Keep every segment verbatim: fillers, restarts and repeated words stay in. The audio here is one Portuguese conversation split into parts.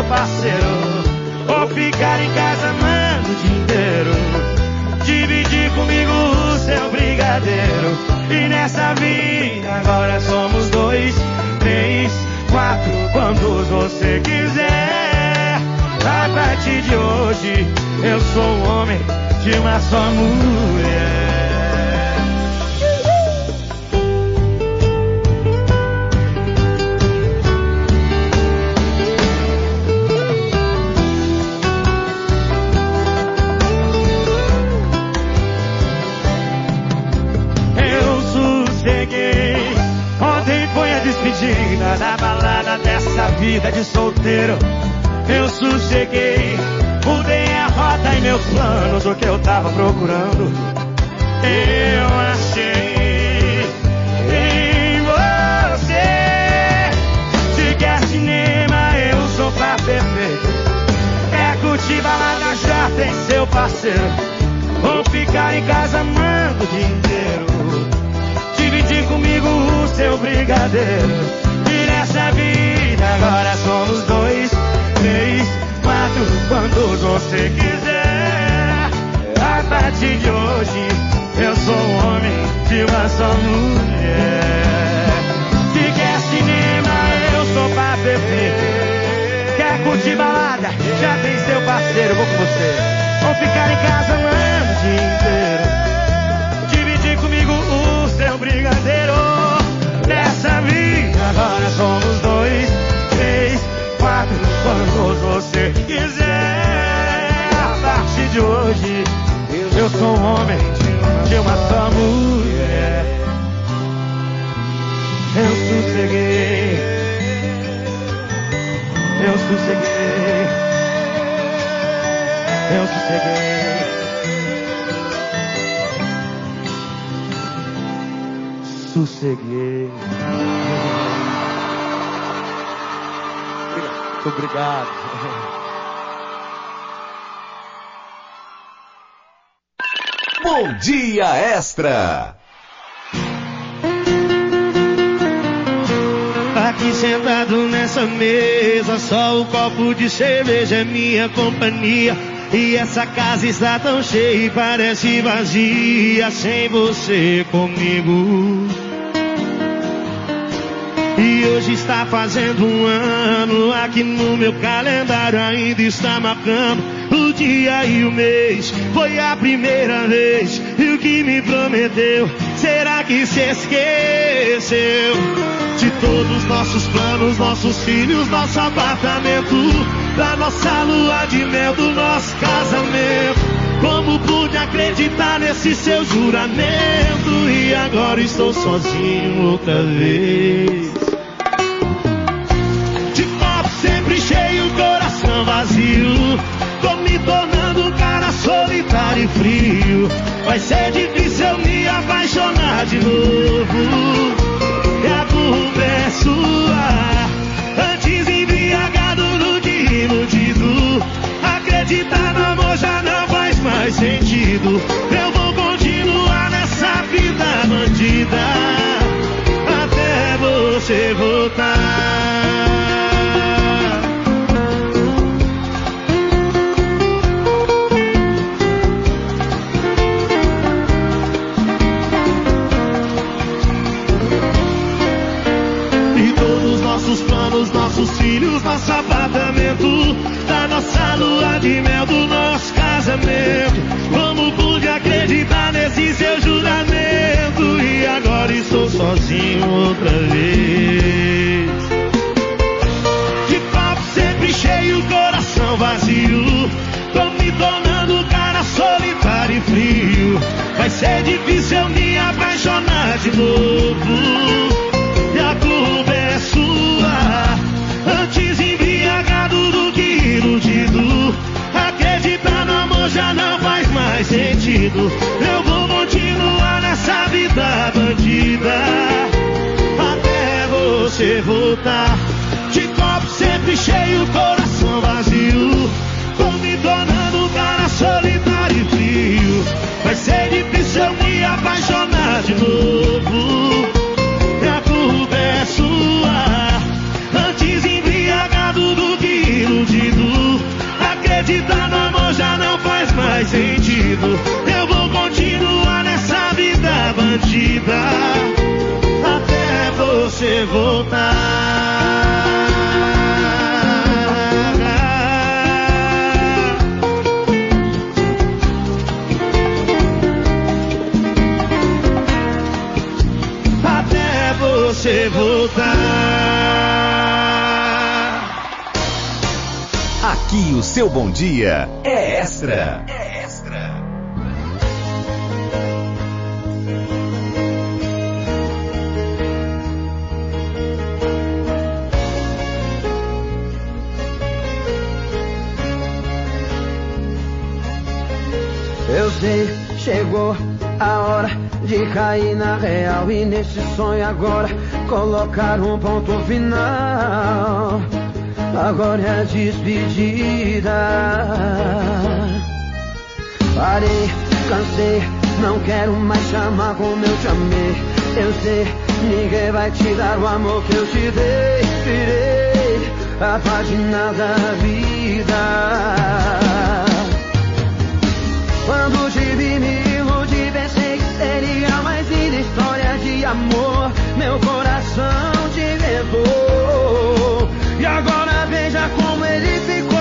seu parceiro, ou ficar em casa amando o dia inteiro. Dividir comigo o seu brigadeiro. E nessa vida agora somos dois, três, quatro, quantos você quiser. A partir de hoje eu sou um homem de uma só mulher. Da balada dessa vida de solteiro eu sosseguei, mudei a rota e meus planos, o que eu tava procurando eu achei em você. Se quer cinema eu sou pra perfeito, quer curtir balada já tem seu parceiro, ou ficar em casa amando o dia inteiro. Dividir comigo o seu brigadeiro. E nessa vida agora somos dois, três, quatro, quantos você quiser. A partir de hoje eu sou um homem de uma só mulher. Se quer cinema eu sou pra perfeito, quer curtir balada já tem seu parceiro, vou com você. Ou ficar em casa amando o dia inteiro. Dividir comigo o seu brigadeiro. Nessa vida agora somos dois, três, quatro, quantos você quiser. A partir de hoje eu sou um homem de uma só mulher. Eu sosseguei, eu sosseguei, eu sosseguei. Sosseguei. Muito obrigado. Bom Dia Extra. Aqui sentado nessa mesa, só o copo de cerveja é minha companhia. E essa casa está tão cheia e parece vazia sem você comigo. E hoje está fazendo um ano, aqui no meu calendário ainda está marcando o dia e o mês. Foi a primeira vez, e o que me prometeu, será que se esqueceu? De todos os nossos planos, nossos filhos, nosso apartamento, da nossa lua de mel, do nosso casamento. Como pude acreditar nesse seu juramento? E agora estou sozinho outra vez. De copo sempre cheio, coração vazio, tô me tornando um cara solitário e frio. Vai ser difícil eu me apaixonar de novo. E a culpa é sua. Antes embriagado do que iludido. Acreditar no amor já não faz mais sentido. Eu vou continuar nessa vida bandida até você voltar. Nossos filhos, nosso apartamento, da nossa lua de mel, do nosso casamento. Como pude acreditar nesse seu juramento? E agora estou sozinho outra vez. De copo sempre cheio, coração vazio, tô me tornando um cara solitário e frio. Vai ser difícil eu me apaixonar de novo. E a culpa é sua. Antes embriagado do que iludido. Acreditar no amor já não faz mais sentido. Eu vou continuar nessa vida bandida até você voltar. De copo sempre cheio, coração vazio, tô me tornando um cara solitário e frio. Vai ser difícil eu me apaixonar de novo. E a culpa é sua. Antes embriagado do que iludido. faz sentido. Eu vou continuar nessa vida bandida até você voltar. Até você voltar. Aqui o seu bom dia é Extra. É Extra. Eu sei, chegou a hora de cair na real e nesse sonho agora colocar um ponto final. Agora é a despedida. Parei, cansei, não quero mais chamar como eu te amei. Eu sei, ninguém vai te dar o amor que eu te dei. Virei a página da vida. Quando te vi me iludi, pensei que seria mais linda história de amor. Meu coração te inventou e agora veja como ele ficou.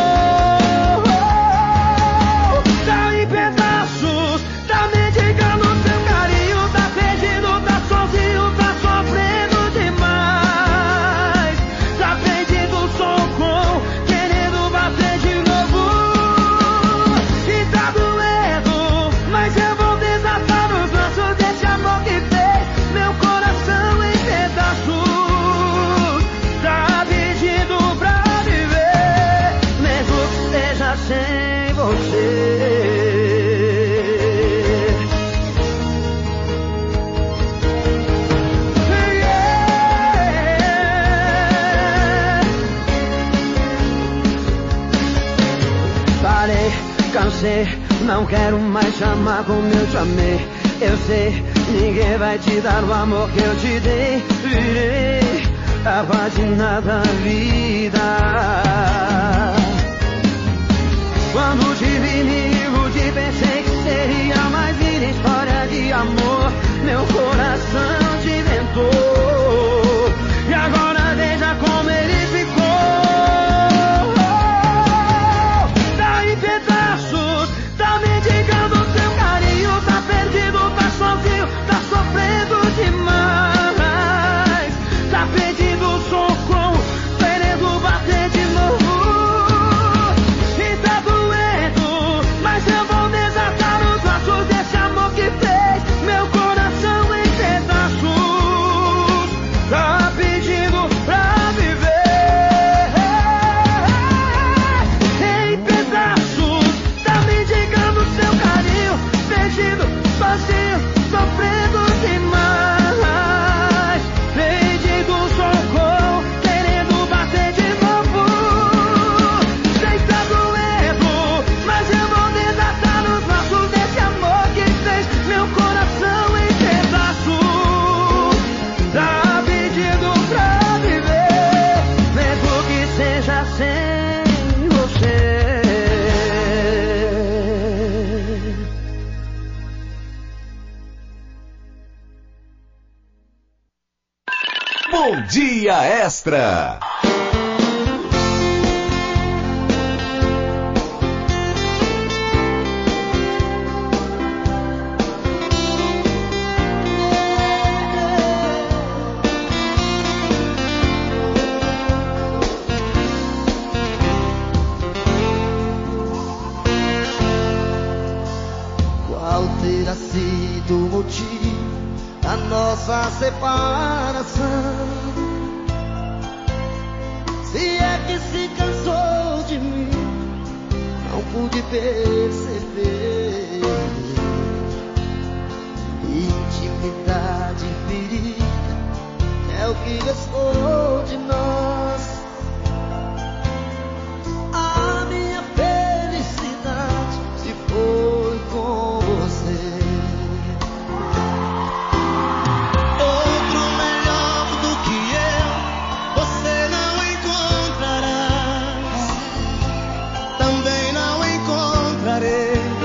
Tá em pedaços, tá mendigando seu carinho, tá perdido, tá sozinho, tá sofrendo demais. Tá pedindo socorro, querendo bater de novo. E tá doendo, mas eu vou desatar os laços desse amor que fez meu coração em pedaços. Tá pedindo pra viver, mesmo que seja sem você. Yeah. Parei, cansei, não quero mais chamar como eu te amei. Eu sei, ninguém vai te dar o amor que eu te dei. Virei a página da vida. Quando te vi me iludi, pensei que seria mais linda história de amor. Meu coração te inventou e agora veja como ele ficou. Tá em pedaços, tá mendigando seu carinho, tá perdido, tá sozinho, tá sofrendo demais. Tá pedindo socorro, querendo bater de novo. E tá doendo, mas eu vou desatar os laços desse amor que fez meu coração em pedaços. Tá pedindo pra viver em pedaços, tá mendigando seu carinho, perdido, sozinho, sofrendo demais. Pedindo socorro, querendo bater de novo. Sei que tá doendo, mas eu vou desatar os laços desse amor que fez meu coração em pedaços. Tá pedindo pra viver, mesmo que seja sem você. Bom dia Extra. Qual terá sido o motivo da nossa separação? Se é que se cansou de mim, não pude perceber. Intimidade ferida é o que restou de nós. A minha felicidade se foi com você. Outro melhor do que eu você não encontrará. Também não encontrarei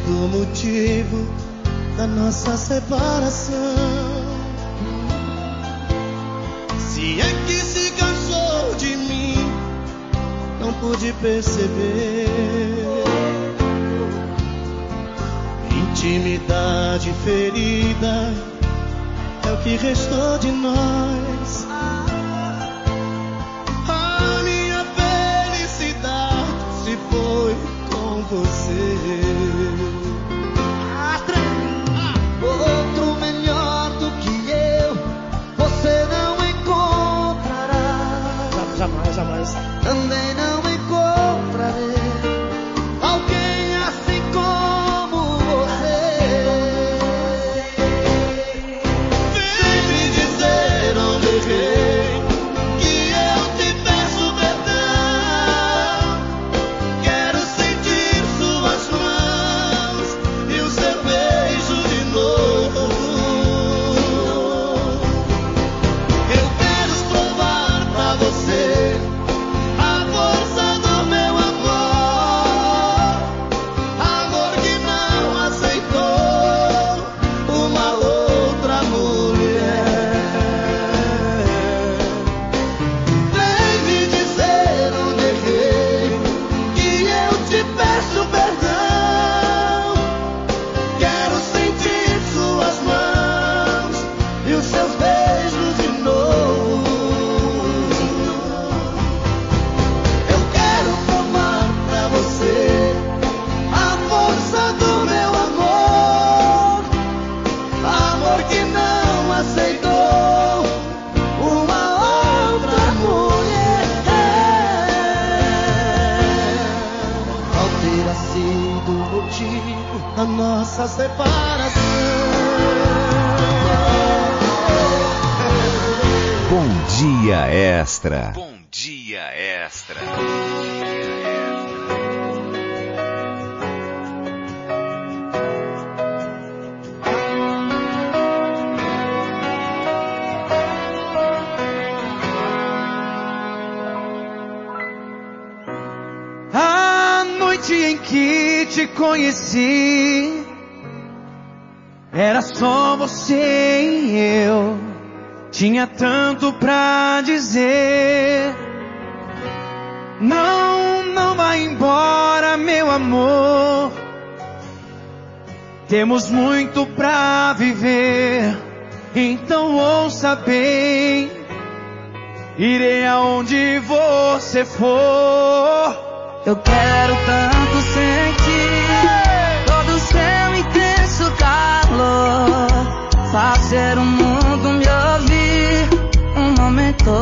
sido o motivo da nossa separação. Se é que se cansou de mim, não pude perceber. Intimidade ferida é o que restou de nós. A minha felicidade se foi com você. Outro melhor do que eu você não encontrará. Jamais, jamais. Também não encontrarei alguém assim como você. Vem me dizer onde errei, que eu te peço perdão. Quero sentir suas mãos e o seu beijo de novo. Eu quero provar pra você a força do meu amor, amor que não aceitou uma outra mulher. Vem me dizer onde errei, que eu te peço perdão. Quero sentir suas mãos e os seus beijos de novo. Eu quero provar pra você a força do meu amor, amor que não aceitou uma outra mulher. Qual terá sido o motivo da nossa separação? Bom Dia Extra. Bom Dia Extra. A noite em que te conheci, era só você e eu. Tinha tanto pra dizer. Não, não vai embora, meu amor. Temos muito pra viver. Então ouça bem. Irei aonde você for. Eu quero tanto sentir todo o seu intenso calor, fazer o mundo me ouvir um momento.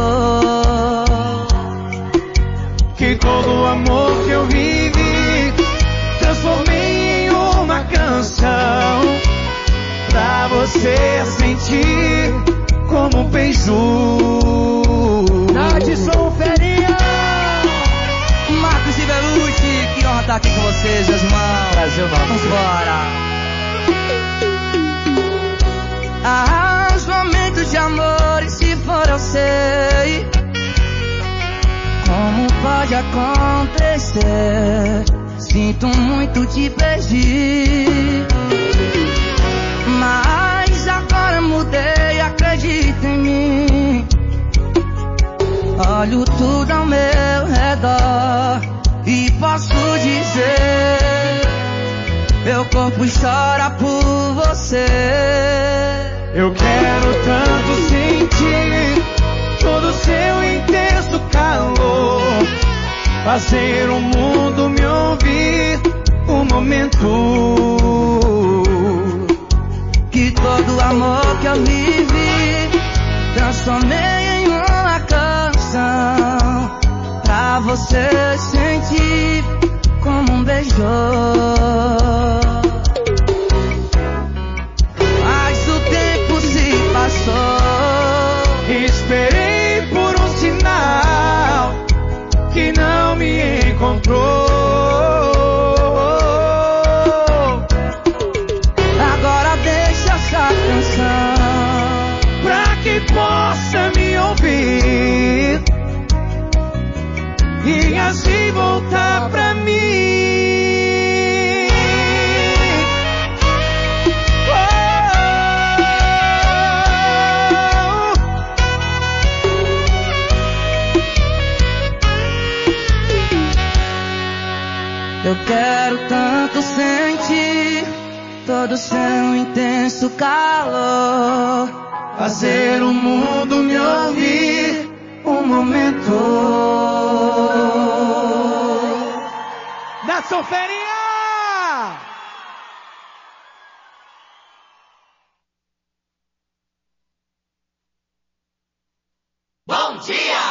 Que todo o amor que eu vivi transformei em uma canção, pra você sentir como um beijo. Nadson Ferinha, Marcos e Belucci, que honra estar aqui com vocês, meus irmãos. Brasil, Vamos embora. Ah, os momentos de amor, e se for eu sei como pode acontecer. Sinto muito te perdi, mas agora mudei, acredita em mim. Olho tudo ao meu redor e posso dizer, meu corpo chora por você. eu quero tanto sentir todo o seu intenso calor, fazer o mundo me ouvir um momento. Que todo o amor que eu vivi transformei em uma canção, pra você sentir como um beijo. Mas o tempo se passou, Esperei por um sinal que não me encontrou. agora deixa essa canção Pra que possa me ouvir e assim voltar pra mim. do céu, um intenso calor. Fazer o mundo me ouvir um momento. Nação Ferinha! Bom dia!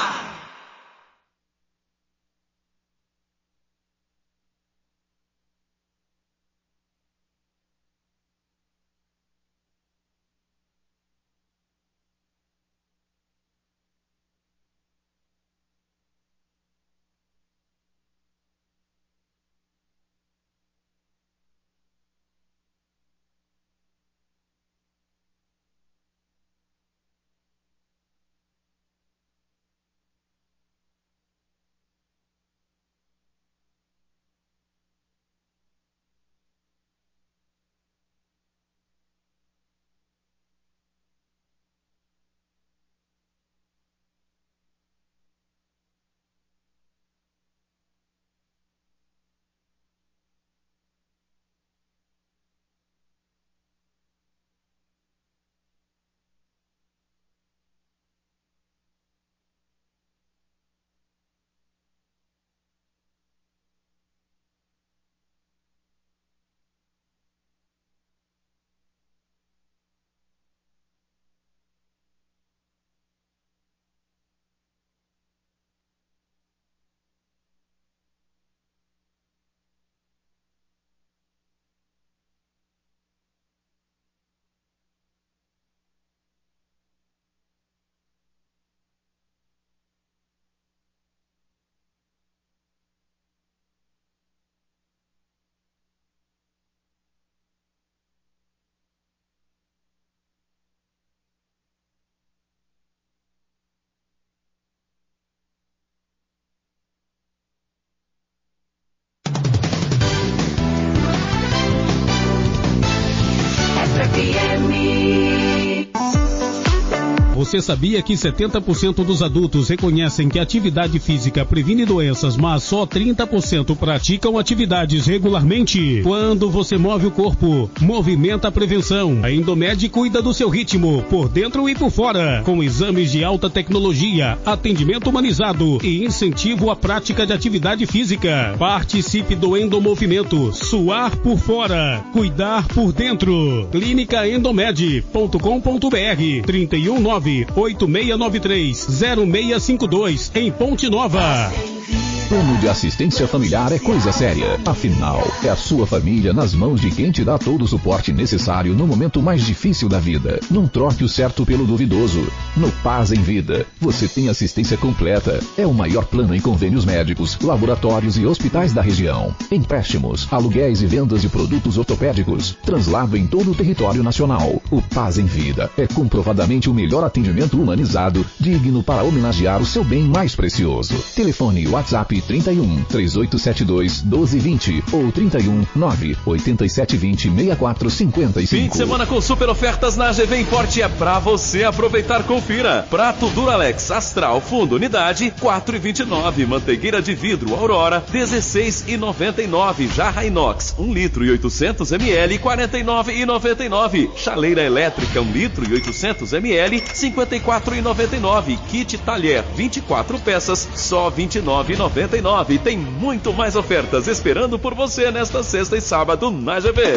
Você sabia que setenta por cento dos adultos reconhecem que a atividade física previne doenças, mas só trinta por cento praticam atividades regularmente? Quando você move o corpo, movimenta a prevenção. A Endomed cuida do seu ritmo, por dentro e por fora, com exames de alta tecnologia, atendimento humanizado e incentivo à prática de atividade física. Participe do Endomovimento. Suar por fora, cuidar por dentro. clínica endomed ponto com ponto br trinta e um nove oito seis nove três zero seis cinco dois em Ponte Nova. Plano de assistência familiar é coisa séria. Afinal, é a sua família nas mãos de quem te dá todo o suporte necessário no momento mais difícil da vida. Não troque o certo pelo duvidoso. No Paz em Vida, você tem assistência completa. É o maior plano em convênios médicos, laboratórios e hospitais da região. Empréstimos, aluguéis e vendas de produtos ortopédicos. Translado em todo o território nacional. O Paz em Vida é comprovadamente o melhor atendimento humanizado, digno para homenagear o seu bem mais precioso. Telefone WhatsApp trinta e um, três oito sete dois, um dois dois zero ou trinta e um, nove oito sete dois zero, seis quatro cinco cinco. Fim de semana com super ofertas na A G V Import é pra você aproveitar. Confira. Prato Duralex Astral Fundo Unidade quatro reais e vinte e nove. Manteigueira de vidro Aurora dezesseis reais e noventa e nove. Jarra inox um litro e oitocentos mililitros quarenta e nove reais e noventa e nove. Chaleira elétrica um litro e oitocentos mililitros cinquenta e quatro reais e noventa e nove. Kit talher vinte e quatro peças só vinte e nove reais e noventa e nove. Tem muito mais ofertas esperando por você nesta sexta e sábado na A G V.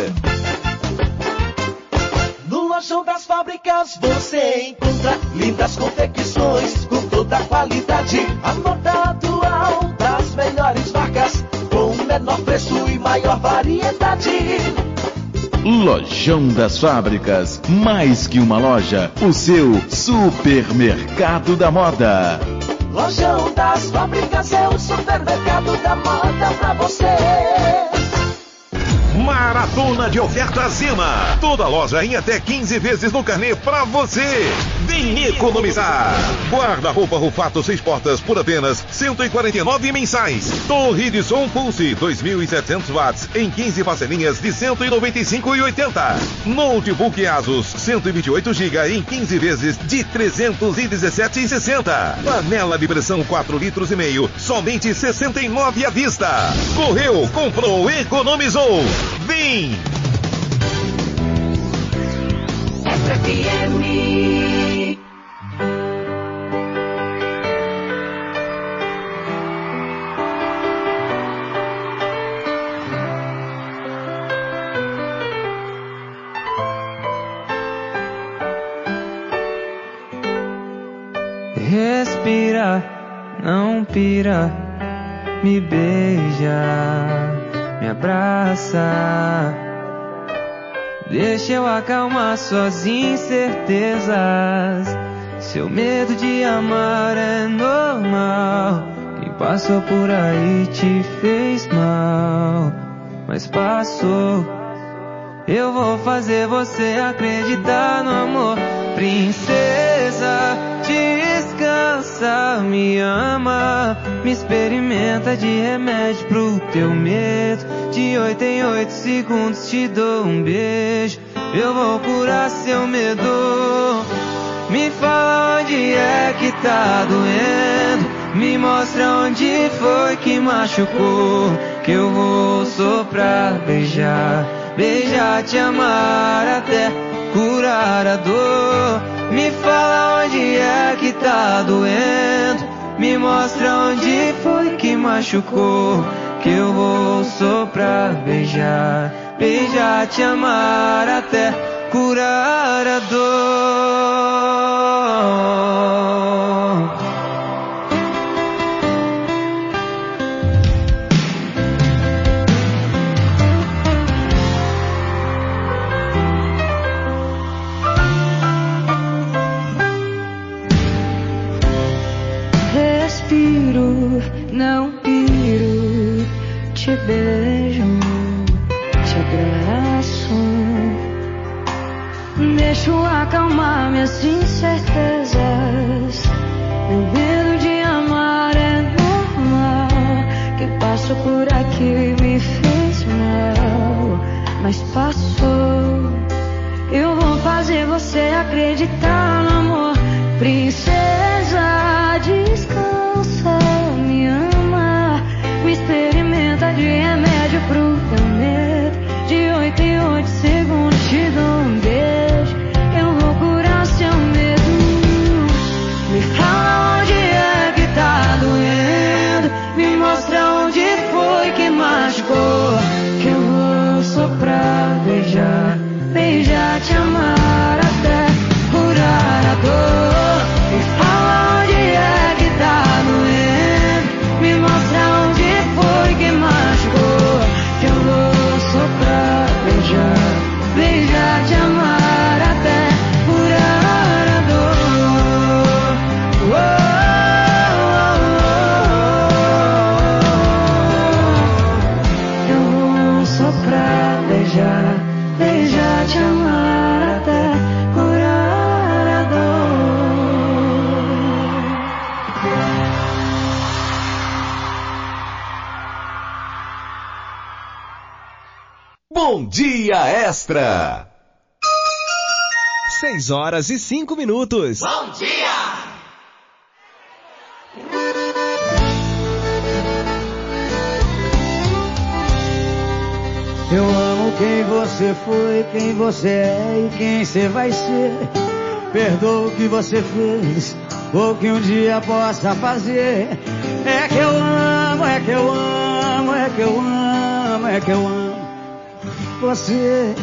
No Lojão das Fábricas você encontra lindas confecções com toda a qualidade. A moda atual das melhores marcas com o menor preço e maior variedade. Lojão das Fábricas, mais que uma loja, o seu supermercado da moda. Lojão das Fábricas é o supermercado da moda pra você. Maratona de ofertas Zema. Toda loja em até quinze vezes no carnê pra você. Vem economizar. Guarda-roupa Rufato seis portas por apenas cento e quarenta e nove mensais. Torre de som Pulse dois mil e setecentos watts em quinze parcelinhas de cento e noventa e cinco reais e oitenta centavos. Notebook Asus cento e vinte e oito gigas em quinze vezes de trezentos e dezessete reais e sessenta centavos. Panela de pressão quatro litros e meio, somente sessenta e nove reais à vista. Correu, comprou, economizou. Vem! mim. Respira, não pira, me beija, me abraça. Deixa eu acalmar suas incertezas. Seu medo de amar é normal. Quem passou por aí te fez mal, mas passou. Eu vou fazer você acreditar no amor. Princesa, descansa, me ama, me experimenta de remédio pro teu medo. De oito em oito segundos te dou um beijo. Eu vou curar seu medo. Me fala onde é que tá doendo, me mostra onde foi que machucou, que eu vou soprar, beijar, beijar, te amar até curar a dor. Me fala onde é que tá doendo, me mostra onde foi que machucou, que eu vou soprar, beijar, beijar, te amar até curar a dor. Respiro, não piro, te beijo, te abraço. Deixo acalmar minhas incertezas. Meu medo de amar é normal. Quem passou por aqui me fez mal, mas passou. Eu vou fazer você acreditar no amor. Princesa, descansa, me ama, me experimenta de remédio pro teu medo. De oito em oito segundos te dou um beijo. Eu vou curar seu medo. Me fala onde é que tá doendo, me mostra onde foi que machucou, que eu vou soprar, beijar, beijar, te amar até curar a dor. Me fala onde é que tá doendo, me mostra onde foi que machucou, que eu vou soprar, beijar, beijar, te amar até curar a dor. Oh, oh, oh, oh. Eu vou soprar, beijar, beijar, te amar até curar a dor. Bom Dia Extra. Seis horas e cinco minutos. Bom dia! Eu amo quem você foi, quem você é e quem você vai ser. Perdoa o que você fez, ou que um dia possa fazer. É que eu amo, é que eu amo, é que eu amo, é que eu amo você.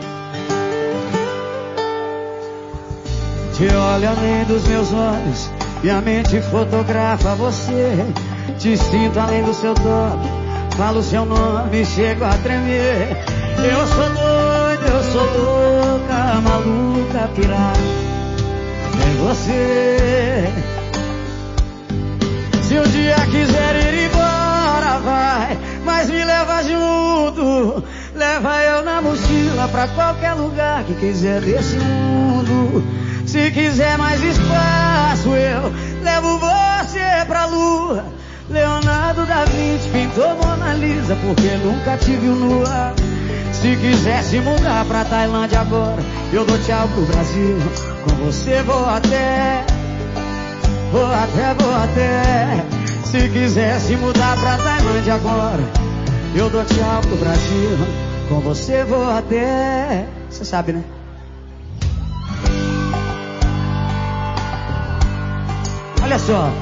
Te olho além dos meus olhos e a mente fotografa você. Te sinto além do seu toque, falo seu nome e chego a tremer. Eu sou doido, eu sou louca, maluca, pirata, é você. Se um dia quiser ir embora, vai, mas me leva junto. Leva eu na mochila pra qualquer lugar que quiser desse mundo. Se quiser mais espaço, eu levo você pra lua. Leonardo da Vinci pintou Mona Lisa porque nunca te viu nua. Se quiser se mudar pra Tailândia agora, eu dou tchau pro Brasil. Com você vou até, vou até, vou até. Se quiser se mudar pra Tailândia agora, eu dou tchau pro Brasil. Com você vou até. Você sabe, né? Olha só,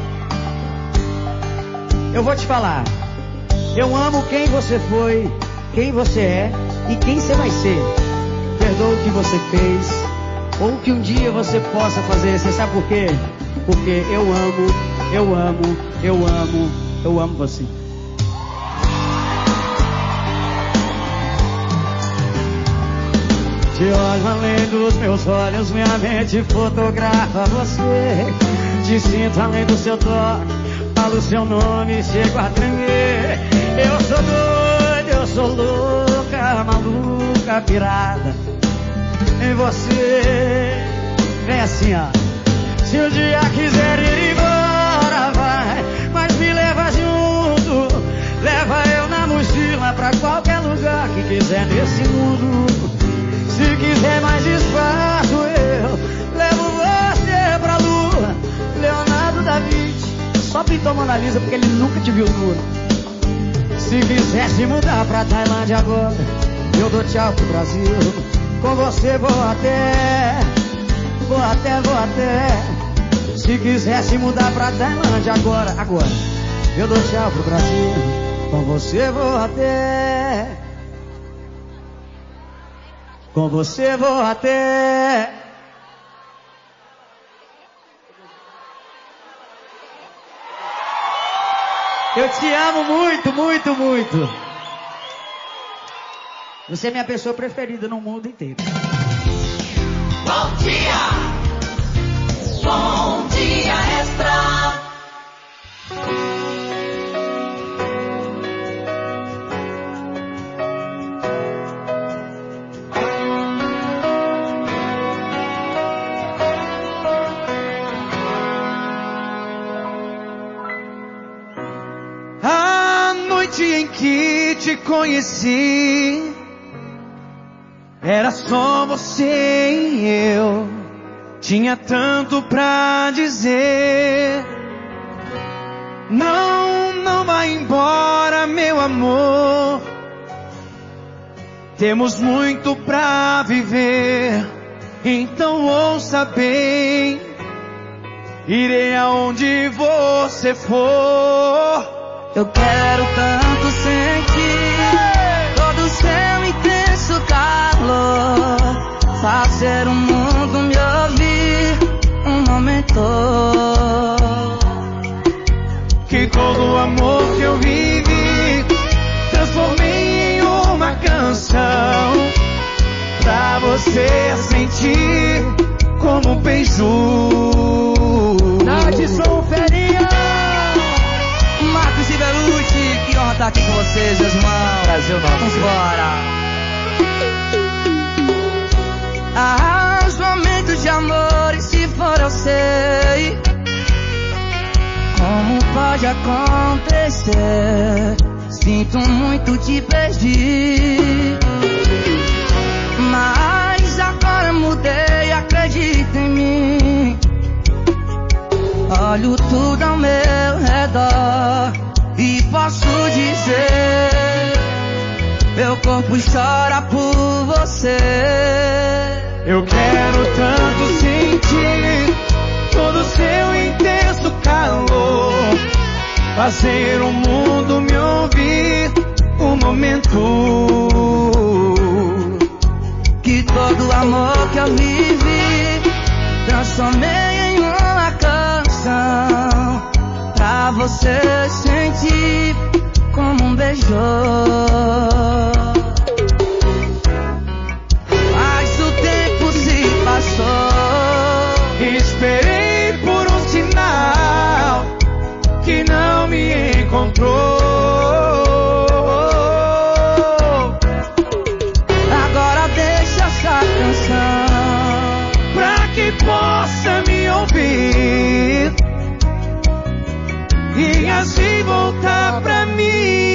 eu vou te falar. Eu amo quem você foi, quem você é e quem você vai ser. Perdoa o que você fez ou o que um dia você possa fazer. Você sabe por quê? Porque eu amo, eu amo, eu amo, eu amo você. Te olho além dos meus olhos, minha mente fotografa você. Te sinto além do seu toque, falo seu nome, chego a tremer. Eu sou doido, eu sou louca, maluca, pirada em você. Vem assim, ó. Se um dia quiser ir embora, vai, mas me leva junto. Leva eu na mochila pra qualquer lugar que quiser nesse mundo. Se quiser mais espaço, eu levo você pra lua. Leonardo da Vinci só pintou Mona Lisa porque ele nunca te viu nua. Se quiser se mudar pra Tailândia agora, eu dou tchau pro Brasil. Com você vou até, vou até, vou até. Se quiser se mudar pra Tailândia agora, agora, eu dou tchau pro Brasil. Com você vou até, com você vou até. Eu te amo muito, muito, muito. Você é minha pessoa preferida no mundo inteiro. Bom dia! Bom dia, Extra! A noite em que te conheci, era só você e eu. Tinha tanto pra dizer. Não, não vai embora, meu amor. Temos muito pra viver. Então ouça bem. Irei aonde você for. Eu quero tanto sentir todo o seu intenso calor. Fazer o mundo me ouvir um momento. Que todo o amor que eu vivi transformei em uma canção. Pra você sentir como um beijo. Nath Solferinha, Marcos e Belucci, que honra estar aqui com vocês, meus irmãos. Brasil nosso. Vamos embora. Ah, os momentos de amor, e se for eu sei como pode acontecer. Sinto muito te perdi, mas agora mudei, acredita em mim. Olho tudo ao meu redor e posso dizer, meu corpo chora por você. Eu quero tanto sentir todo o seu intenso calor. Fazer o mundo me ouvir um momento. Que todo o amor que eu vivi transformei em uma canção. Pra você sentir como um beijo. Mas o tempo se passou. Esperei por um sinal que não me encontrou. Agora deixa essa canção pra que possa me ouvir e assim voltar pra mim.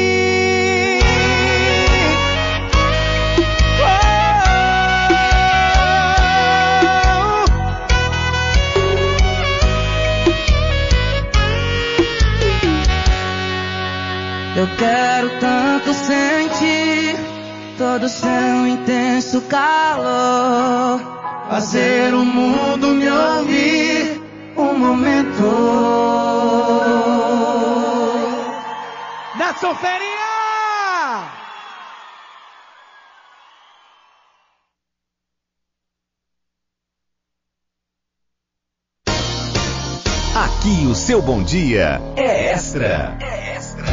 Eu quero tanto sentir todo o seu intenso calor. Fazer o mundo me ouvir um momento. Abração, Ferinha! Aqui o seu bom dia é Extra. É Extra.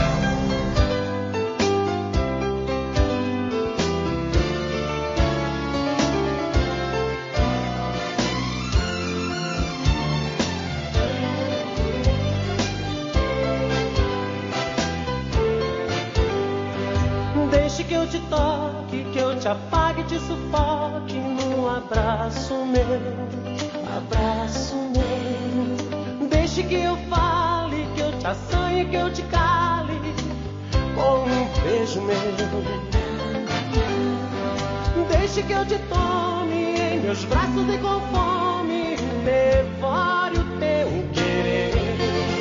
Deixe que eu te toque, que eu te apague, te sufoque num abraço meu, abraço meu. Deixe que eu fale, que eu te assanhe, que eu te cale com um beijo meu. Deixe que eu te tome em meus braços e com fome devore o teu querer.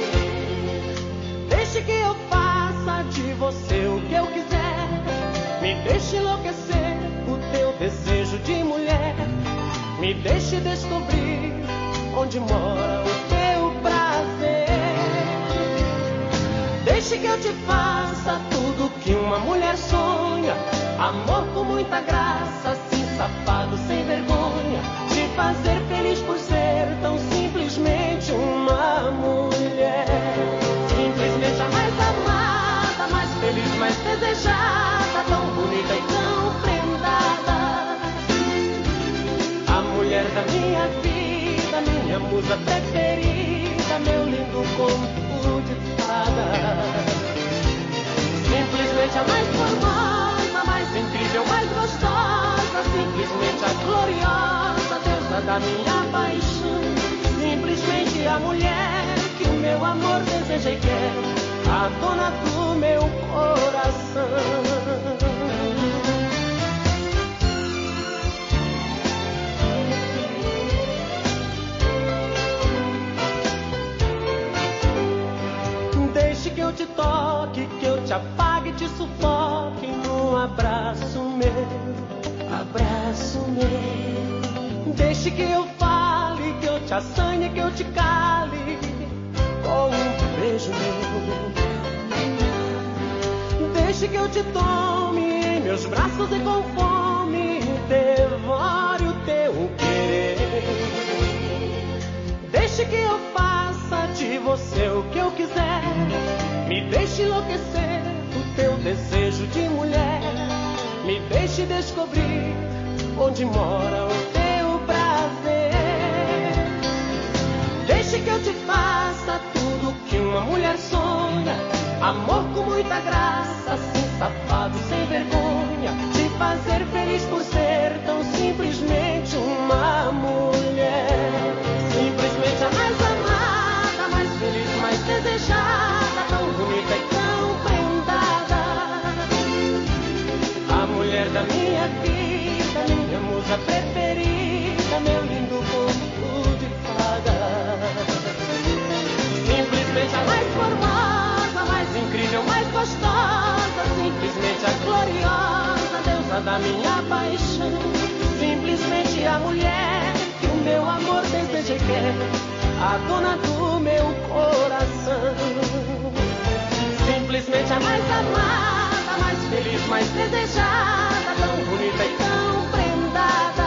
Deixe que eu faça de você o que eu quiser. Me deixe enlouquecer o teu desejo de mulher. Me deixe descobrir onde mora o teu prazer. Deixe que eu te faça tudo que uma mulher sonha. Amor com muita graça, sim, safado, sem vergonha. Te fazer feliz por ser tão simplesmente uma mulher. Simplesmente a mais amada, mais feliz, mais desejada, tão bonita e tão prendada. A mulher da minha vida, minha musa preferida, meu lindo conto de fada. Simplesmente a mais formosa, a mais incrível, mais gostosa, simplesmente a gloriosa deusa da minha paixão. Simplesmente a mulher que o meu amor deseja e quer, a dona do meu coração. Deixe que eu te toque, que eu te apague, te sufoque num abraço meu, abraço meu. Deixe que eu fale, que eu te assanhe, que eu te cale com um beijo meu. Deixe que eu te tome em meus braços e com fome devore o teu querer. Deixe que eu faça de você o que eu quiser. Me deixe enlouquecer o teu desejo de mulher. Me deixe descobrir onde mora o teu prazer. Deixe que eu te faça tudo que uma mulher sonha. Amor com muita graça, sim, safado, sem vergonha. Te fazer feliz por ser tão simplesmente uma mulher. Simplesmente a mais amada, mais feliz, mais desejada, tão bonita e tão prendada. A mulher da minha vida, minha musa preferida, meu lindo conto de fada. Simplesmente a mais formosa, mais incrível, mais gostosa, simplesmente a gloriosa deusa da minha paixão. Simplesmente a mulher que o meu amor deseja e quer, a dona do meu coração. Simplesmente a mais amada, mais feliz, mais desejada, tão bonita e tão prendada.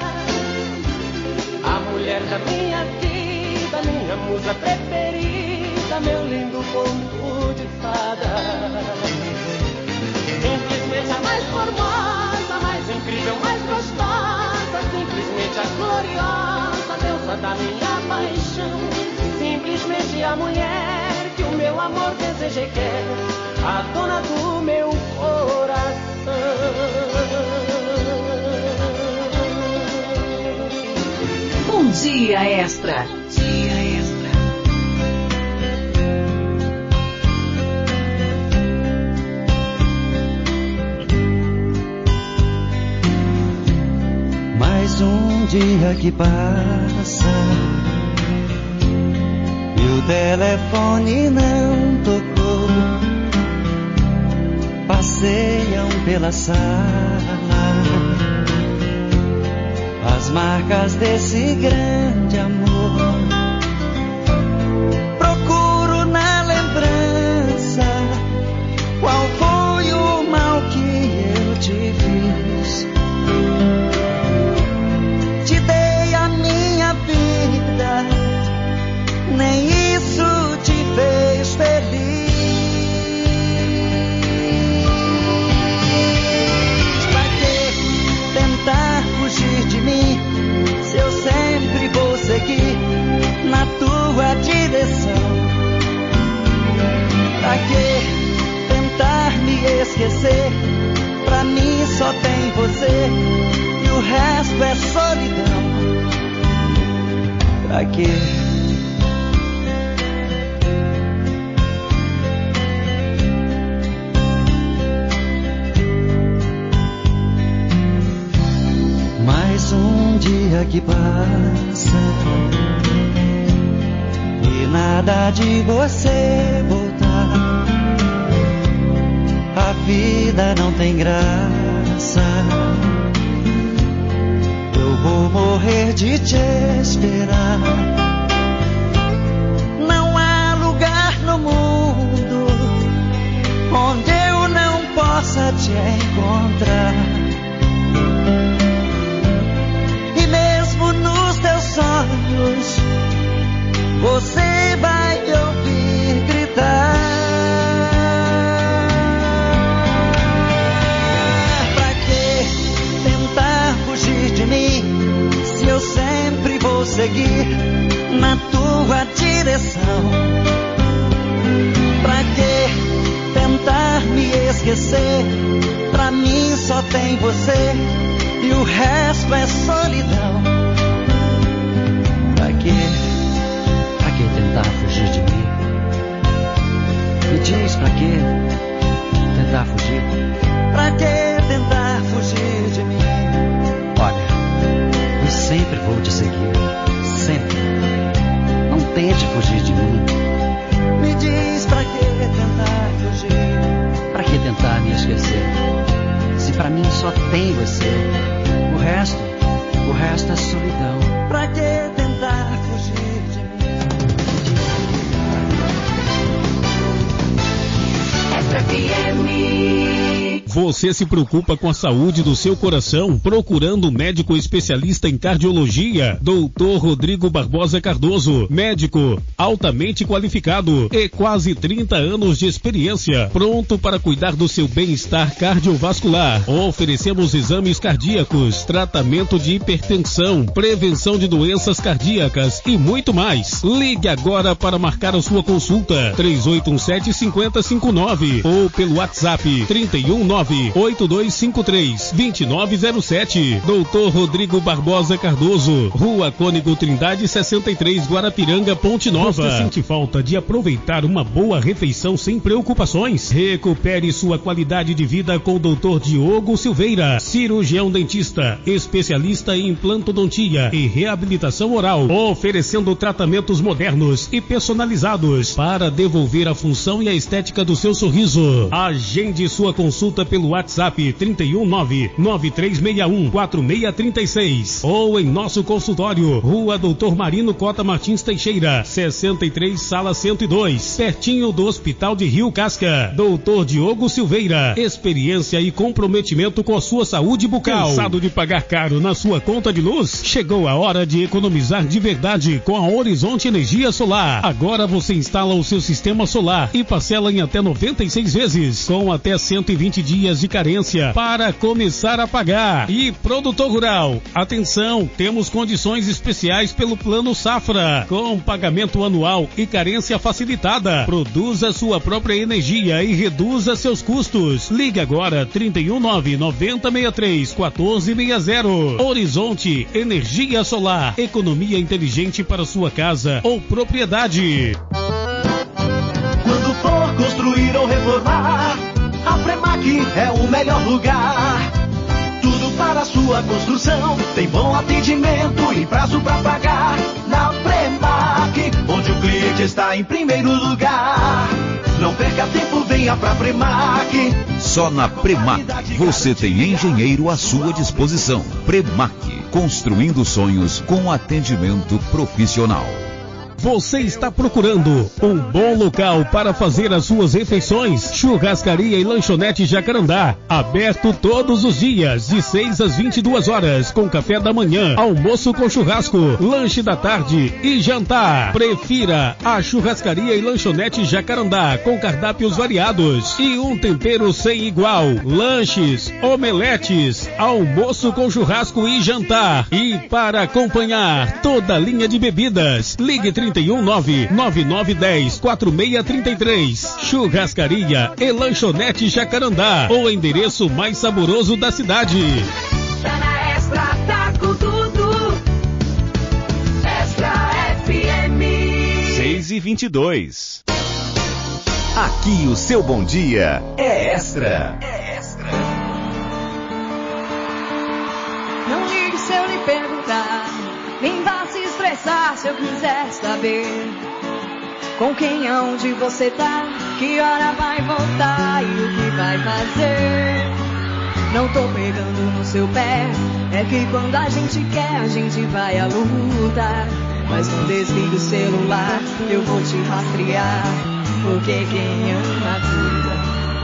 A mulher da minha vida, minha musa preferida, meu lindo conto de fada. Simplesmente a mais formosa, mais incrível, mais gostosa, simplesmente a gloriosa deusa da minha paixão. Simplesmente a mulher que o meu amor deseja e quer, a dona do meu coração. Bom dia, Extra. Bom dia, Extra. Mais um dia que passa e o telefone não tocou. Passeiam pela sala as marcas desse grande amor. Procuro na lembrança qual quê? Mais um dia que passa e nada de você voltar. A vida não tem graça. Eu vou morrer de te esperar. Não há lugar no mundo onde eu não possa te encontrar. E mesmo nos teus sonhos você vai me ouvir gritar. Pra que tentar fugir de mim se eu sempre vou seguir na tua direção? Pra que tentar me esquecer? Pra mim só tem você e o resto é solidão. Pra que, pra que tentar fugir de mim? Me diz pra que tentar fugir? Pra que tentar fugir de mim? Olha, eu sempre vou te seguir, sempre. Não tente fugir de mim. Me diz pra que tentar fugir? Pra que tentar me esquecer? Se pra mim só tem você, o resto, o resto é solidão. Pra que tentar fugir de mim? F M. Você se preocupa com a saúde do seu coração? Procurando um médico especialista em cardiologia? doutor Rodrigo Barbosa Cardoso, médico altamente qualificado e quase trinta anos de experiência, pronto para cuidar do seu bem-estar cardiovascular. Oferecemos exames cardíacos, tratamento de hipertensão, prevenção de doenças cardíacas e muito mais. Ligue agora para marcar a sua consulta três oito um sete, cinco zero cinco nove ou pelo WhatsApp trinta e um nove, oito dois cinco três, dois nove zero sete. doutor Rodrigo Barbosa Cardoso, Rua Cônigo Trindade sessenta e três, Guarapiranga, Ponte Nova. Você sente falta de aproveitar uma boa refeição sem preocupações? Recupere sua qualidade de vida com o doutor Diogo Silveira, cirurgião dentista, especialista em implantodontia e reabilitação oral, oferecendo tratamentos modernos e personalizados para devolver a função e a estética do seu sorriso. Agende sua consulta pelo WhatsApp trinta e um nove, nove três seis um, quatro seis três seis ou em nosso consultório, Rua doutor Marino Cota Martins Teixeira, sessenta e três, sala cento e dois, pertinho do Hospital de Rio Casca. doutor Diogo Silveira, experiência e comprometimento com a sua saúde bucal. Cansado de pagar caro na sua conta de luz? Chegou a hora de economizar de verdade com a Horizonte Energia Solar. Agora você instala o seu sistema solar e parcela em até noventa e seis vezes, com até cento e vinte dias de carência para começar a pagar. E produtor rural, atenção, temos condições especiais pelo Plano Safra, com pagamento anual e carência facilitada. Produza sua própria energia e reduza seus custos. Ligue agora trinta e um nove, noventa sessenta e três, quatorze sessenta. Horizonte Energia Solar, economia inteligente para sua casa ou propriedade. Quando for construir ou reformar, a Premac é o melhor lugar. Tudo para a sua construção, tem bom atendimento e prazo para pagar. Na Premac, onde o cliente está em primeiro lugar. Não perca tempo, venha pra Premac. Só na Premac você tem engenheiro à sua disposição. Premac, construindo sonhos com atendimento profissional. Você está procurando um bom local para fazer as suas refeições? Churrascaria e Lanchonete Jacarandá, aberto todos os dias, de seis às vinte e duas horas, com café da manhã, almoço com churrasco, lanche da tarde e jantar. Prefira a Churrascaria e Lanchonete Jacarandá, com cardápios variados e um tempero sem igual. Lanches, omeletes, almoço com churrasco e jantar. E para acompanhar toda a linha de bebidas, ligue trinta e um nove, nove nove um zero, quatro seis três três. Churrascaria e Lanchonete Jacarandá, o endereço mais saboroso da cidade. Tá na Extra, tá com tudo. Extra F seis e vinte e dois. Aqui o seu bom dia é Extra. É Extra. Não ligue se eu lhe perguntar, nem vá se estressar se eu quiser saber com quem, aonde você tá, que hora vai voltar e o que vai fazer. Não tô pegando no seu pé, é que quando a gente quer a gente vai à luta. Mas não desligue o celular, eu vou te rastrear, porque quem ama cuida.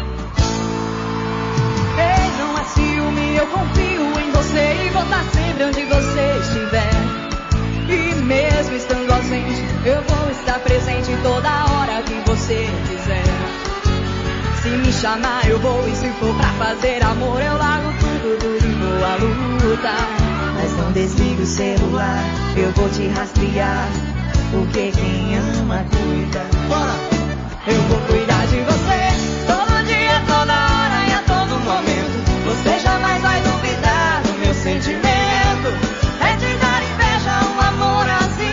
Ei, não é ciúme, eu confio em você e vou estar sempre onde você estiver. E mesmo estando ausente, eu vou estar presente toda hora que você quiser. Se me chamar eu vou, e se for pra fazer amor eu largo tudo, tudo e vou à luta. Mas não desligue o celular, eu vou te rastrear, porque quem ama cuida. Bora! Eu vou cuidar de você, todo dia, toda hora e a todo momento. Você jamais vai duvidar do meu sentimento. É de dar inveja um amor assim.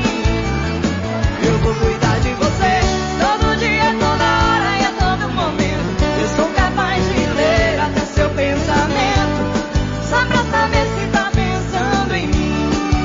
Eu vou cuidar de você, todo dia, toda hora e a todo momento. Eu sou capaz de ler até seu pensamento, só pra saber se tá pensando em mim.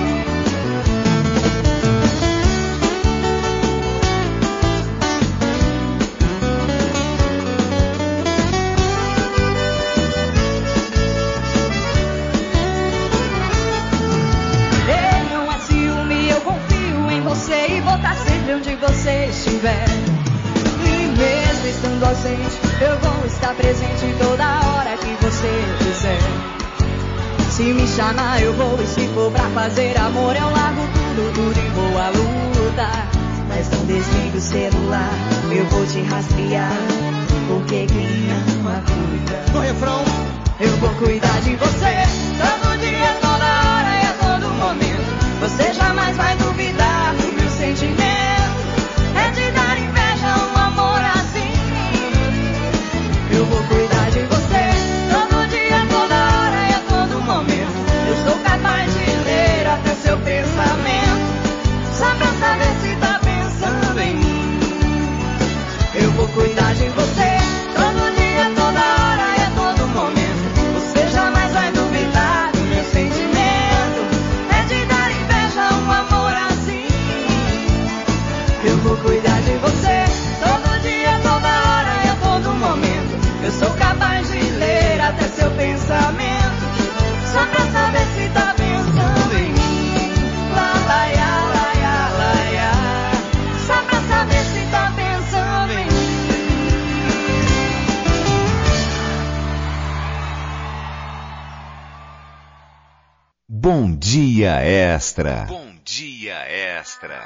Ei, não é ciúme, eu confio em você e vou estar sempre onde você estiver. E mesmo estando ausente, eu vou estar presente toda hora que você quiser. Se me chamar eu vou, e se for pra fazer amor eu largo tudo, tudo e vou à luta. Mas não desligue o celular, eu vou te rastrear, porque quem ama cuida. No refrão, eu vou cuidar de você, todo dia, toda hora e a todo momento. Você jamais vai duvidar do meu sentimento. É de dar inveja um amor assim. Eu vou cuidar de você, todo dia, toda hora e a todo momento. Eu sou capaz de ler até seu pensamento, só pra saber se tá pensando em mim. Eu vou cuidar de você, todo dia, toda hora e a todo momento. Você jamais vai duvidar do meu sentimento. É de dar inveja um amor assim. Eu vou cuidar de você, todo dia, toda hora e a todo momento. Eu sou capaz de ler até seu pensamento, só pra saber se tá pensando em mim. Lá, lá, ya, lá, ya, lá, ya. Só pra saber se tá pensando em mim. Bom Dia Extra. Bom Dia Extra.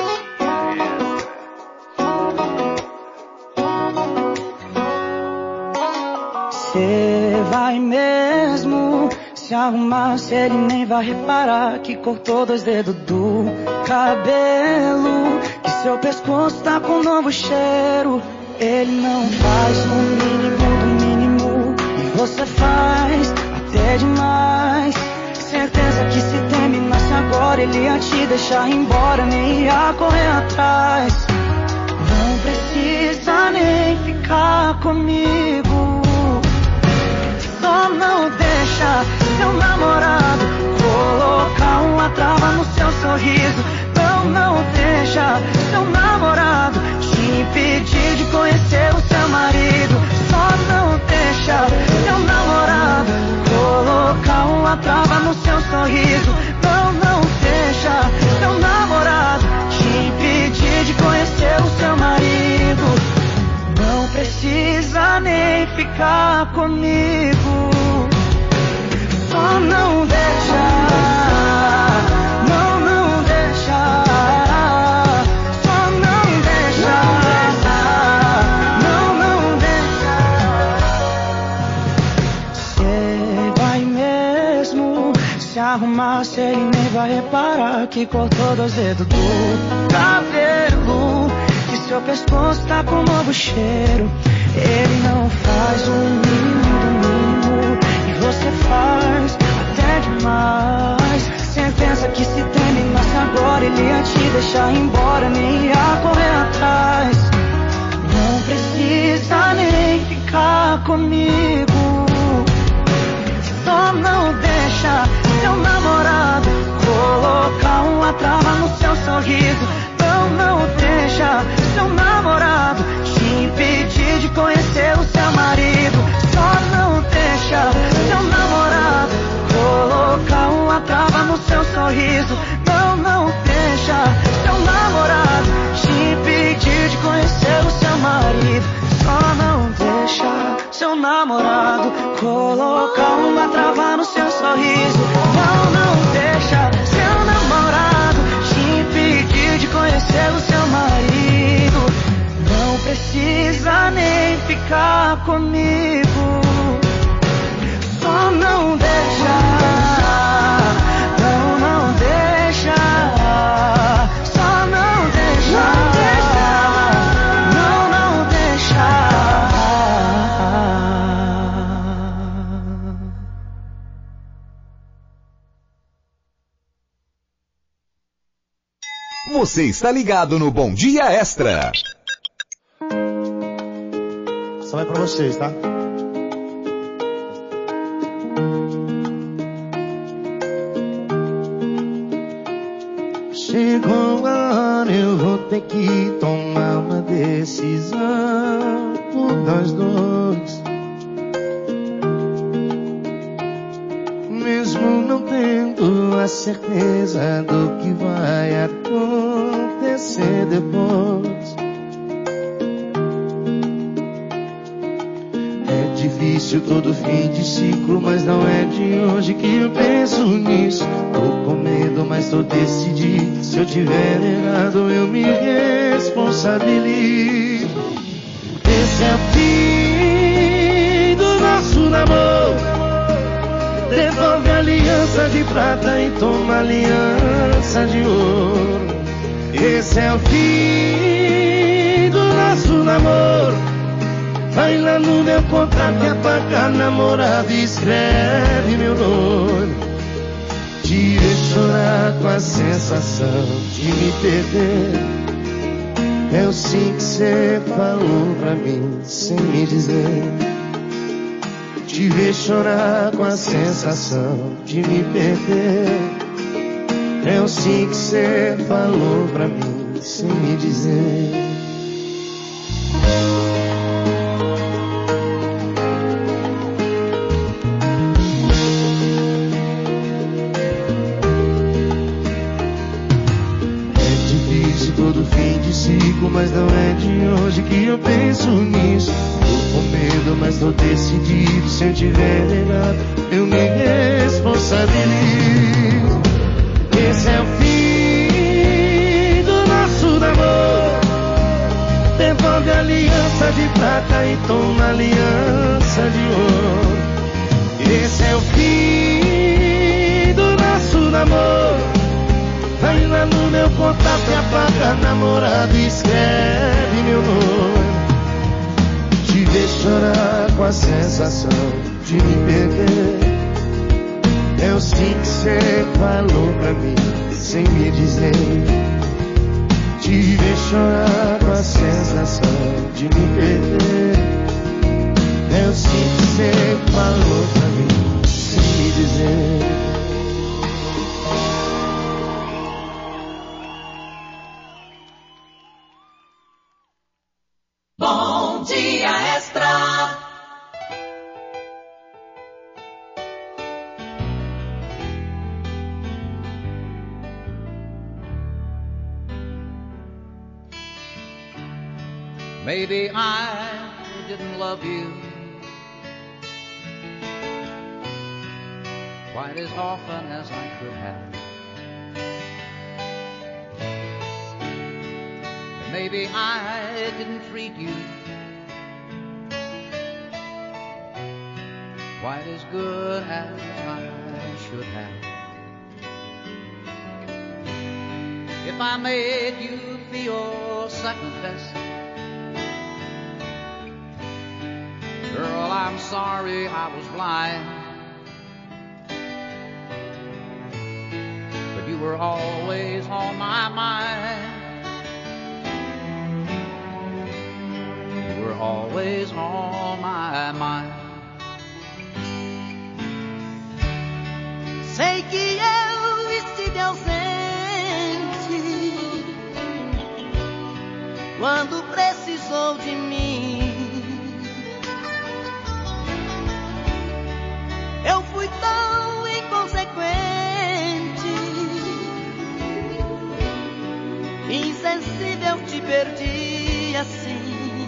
Cê vai mesmo se arrumar, se ele nem vai reparar que cortou dois dedos do cabelo, que seu pescoço tá com um novo cheiro. Ele não faz o mínimo do mínimo e você faz até demais. Certeza que se terminasse agora ele ia te deixar embora, nem ia correr atrás. Não precisa nem ficar comigo, só não deixa seu namorado colocar uma trava no seu sorriso. Não, não deixa seu namorado te impedir de conhecer o seu marido. Só não deixa seu namorado colocar uma trava no seu sorriso. Não, não deixa seu namorado te impedir de conhecer o seu marido. Não precisa nem ficar comigo, só não deixa, não, não deixa, só não deixa, não, não deixa. Cê vai mesmo se arrumar, se ele nem vai reparar que cortou dois dedos do cabelo, que seu pescoço tá com um novo cheiro. Ele não faz o mínimo do mínimo e você faz até demais. Certeza que se terminasse agora ele ia te deixar embora, nem ia comigo. Só não deixa seu namorado colocar uma trava no seu sorriso. Não, não deixa seu namorado te impedir de conhecer o seu marido. Só não deixa seu namorado colocar uma trava no seu sorriso. Não, não deixa seu namorado te impedir de conhecer o seu marido. Só não deixa seu namorado colocar uma trava no seu sorriso. Não, não deixa seu namorado te impedir de conhecer o seu marido. Não precisa nem ficar comigo. Só não deixa. Não, não deixa. Só não deixa. Não, não deixa. Você está ligado no Bom Dia Extra. Só vai pra vocês, tá? Chegou a hora, eu vou ter que tomar uma decisão por nós dois. Mesmo não tendo a certeza do que vai acontecer depois. É difícil todo fim de ciclo, mas não é de hoje que eu penso nisso. Tô com medo, mas tô decidido. Se eu tiver errado, eu me responsabilizo. Esse é o fim do nosso namoro. Devolve a aliança de prata e toma a aliança de ouro. Esse é o fim do nosso namoro. Vai lá no meu contrato e apaga namorado e escreve meu nome. Te ver chorar com a sensação de me perder. É o sim que cê falou pra mim sem me dizer. Te ver chorar com a sensação de me perder. É o sim que cê falou pra mim sem me dizer. Mas não é de hoje que eu penso nisso. Tô com medo, mas tô decidido. Se eu tiver errado, eu me responsabilizo. Esse é o fim do nosso namoro. Devolve a aliança de prata e toma a aliança de ouro. Esse é o fim do nosso namoro. Vai lá no meu contato e apaga namorado e escreve meu nome. Te ver chorar com a sensação de me perder. É o sim que cê falou pra mim sem me dizer. Te ver chorar com a sensação de me perder. É o sim que cê falou pra mim sem me dizer. Bom Dia Extra. Maybe I didn't love you quite as often as I could have. Maybe I didn't treat you quite as good as I should have. If I made you feel second best, girl, I'm sorry I was blind. But you were always on my mind. You were always on my mind. quando precisou de mim. Eu fui tão inconsequente, insensível, te perdi assim.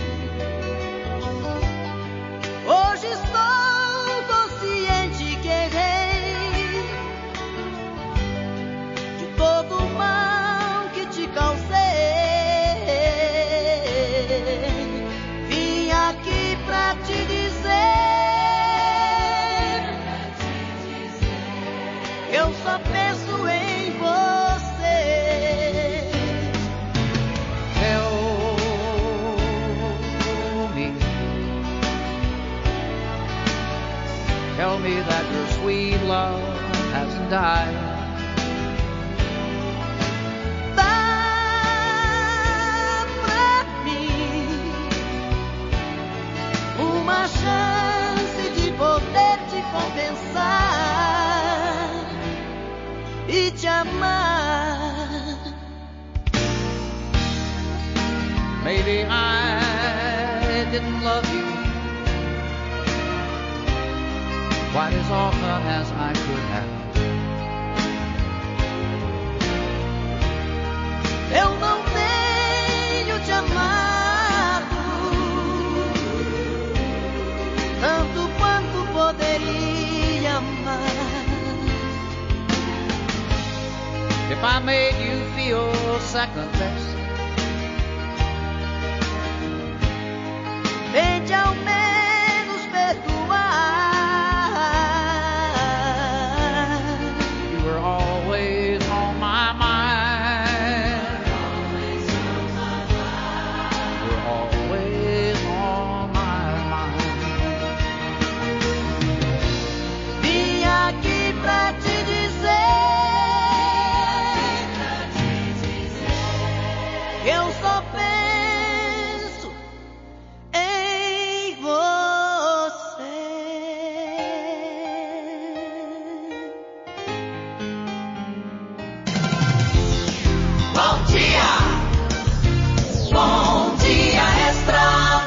Hoje estou consciente que errei de todo o mal que te causei. Vim aqui pra te dizer, eu só penso em você. Tell me, tell me that your sweet love hasn't died. Dá pra mim uma chance de poder te compensar e te amar. Maybe I didn't love you quite as often as I could have. Eu não tenho te amado tanto quanto poderia amar. If I made you feel second best, tente ao menos perdoar. you were always on my mind. You were always on my mind. Vim aqui pra te dizer, eu só penso em você. Bom dia, bom dia Extra.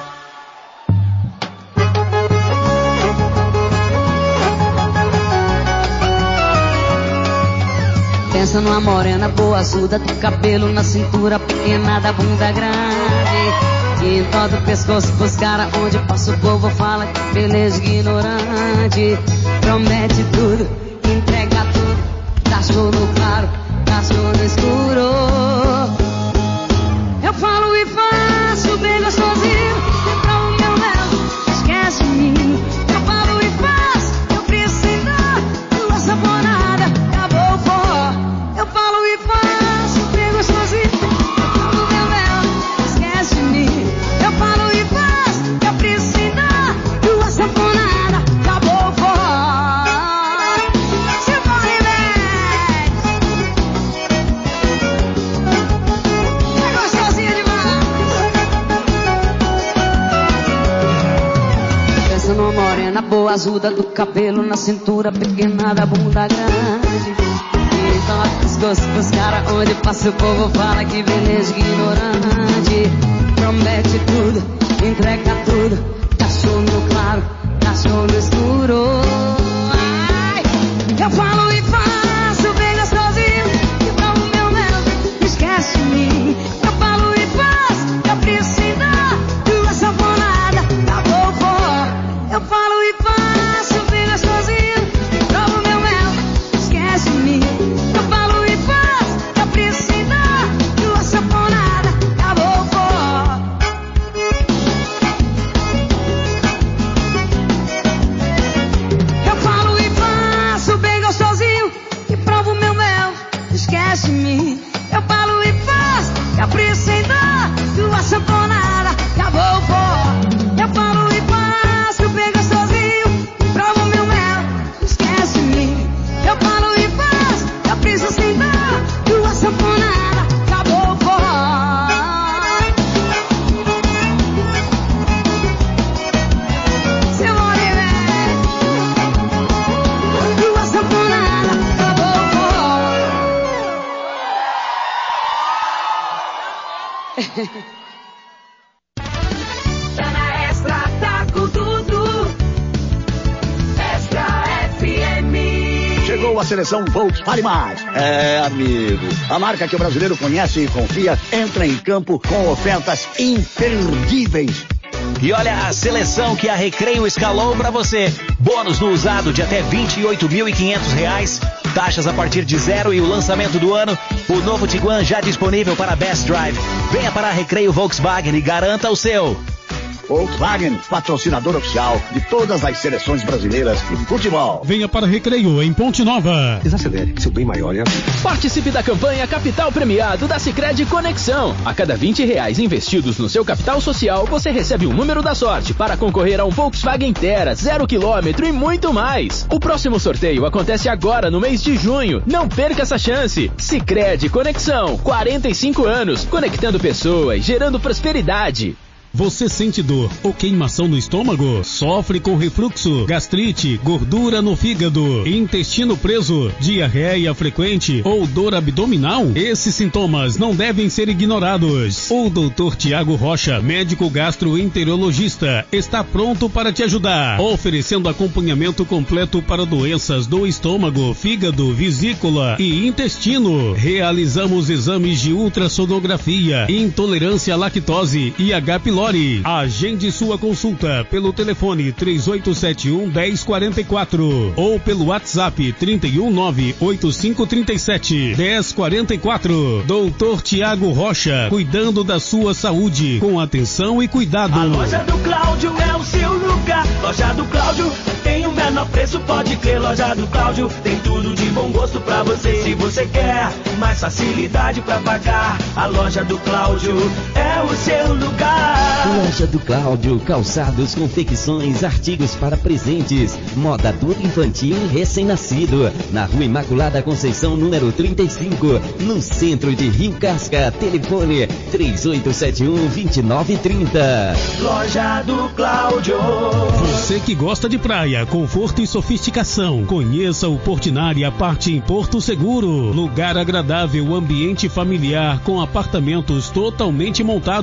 Pensa numa morena boazuda, do cabelo na cintura, pequena da bunda grande, que entoda o pescoço pros caras, onde passa o povo fala que beleza ignorante. Promete tudo, entrega tudo, dá show no claro, dá show no escuro. Eu falo e faço bem gostosinho, pra o meu mel, esquece de mim. Eu falo e faço, eu preciso dar tua saponada, acabou o forró. Eu falo e faço bem gostosinho, pra o meu mel, esquece de mim. Eu falo e faço, eu preciso dar tua saponada, acabou o forró. Se corre bem, é gostosinho demais. Pensa numa morena boazuda, do cabelo na cintura, pequena da bunda grande, então a pescoço pros caras, onde passa o povo fala que beleza ignorante. Promete tudo, entrega tudo, dá show no claro, dá show no escuro. Ai, eu falo e faço bem gostosinho, e pra o meu mel, esquece de mim. Eu falo e faço, eu preciso dar tua saponada, acabou o forró. Eu falo e faço bem gostosinho, e pra o meu mel, esquece de mim. Eu falo e faço, eu preciso dar tua saponada, acabou o forró. Eu falo e faço bem gostosinho, Tá na Extra, tá com tudo. Extra F M. Chegou a seleção Volkswagen Mais. É, amigo, a marca que o brasileiro conhece e confia entra em campo com ofertas imperdíveis. E olha a seleção que a Recreio escalou para você. Bônus no usado de até vinte e oito mil e quinhentos reais. Taxas a partir de zero e o lançamento do ano. O novo Tiguan já disponível para Best Drive. Venha para a Recreio Volkswagen e garanta o seu. Volkswagen, patrocinador oficial de todas as seleções brasileiras de futebol. Venha para Recreio, em Ponte Nova. Desacelere, seu bem maior é... Participe da campanha Capital Premiado da Sicredi Conexão. A cada vinte reais investidos no seu capital social, você recebe um número da sorte para concorrer a um Volkswagen Terra, zero quilômetro e muito mais. O próximo sorteio acontece agora no mês de junho. Não perca essa chance. Sicredi Conexão, quarenta e cinco anos, conectando pessoas, gerando prosperidade. Você sente dor ou queimação no estômago? Sofre com refluxo, gastrite, gordura no fígado, intestino preso, diarreia frequente ou dor abdominal? Esses sintomas não devem ser ignorados. O doutor Tiago Rocha, médico gastroenterologista, está pronto para te ajudar, oferecendo acompanhamento completo para doenças do estômago, fígado, vesícula e intestino. Realizamos exames de ultrassonografia, intolerância à lactose e H. pylori. Agende sua consulta pelo telefone três oito sete um, um zero quatro quatro ou pelo WhatsApp trinta e um, nove oito cinco três sete, um zero quatro quatro. doutor Tiago Rocha, cuidando da sua saúde com atenção e cuidado. A loja do Cláudio é o seu lugar. Loja do Cláudio tem o menor preço, pode crer. Loja do Cláudio tem tudo de bom gosto pra você. Se você quer mais facilidade pra pagar, a loja do Cláudio é o seu lugar. Loja do Cláudio, calçados, confecções, artigos para presentes, moda adulto, infantil e recém-nascido. Na Rua Imaculada Conceição, número trinta e cinco, no centro de Rio Casca. Telefone três oito sete um, dois nove três zero. Loja do Cláudio. Você que gosta de praia, conforto e sofisticação, conheça o Portinari Aparte em Porto Seguro. Lugar agradável, ambiente familiar com apartamentos totalmente montados